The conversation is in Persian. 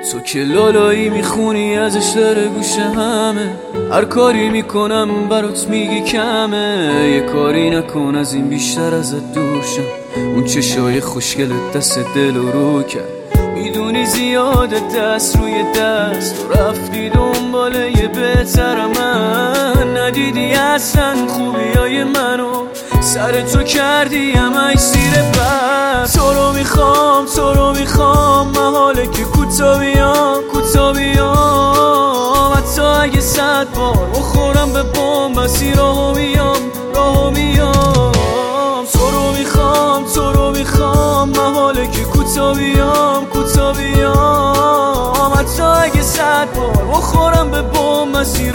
تو که لالایی میخونی ازش در گوش همه، هر کاری میکنم برات میگی کمه. یه کاری نکن از این بیشتر ازت دورشم، اون چشای خوشگلت دست دل رو کرد. میدونی زیاده دست روی دست و رفتی دنبال یه بهتر من. ندیدی اصلا خوبیای منو، سر تو کردی همه سیر بر. تو رو میخوام تو رو میخوام، محاله که کوتا بیام حتی اگه 100 بار بخورم به بام، بسی راهو میام تو رو میخوام، محاله که کوتا بیام حتی اگه 100 بار بخورم به بام، بسی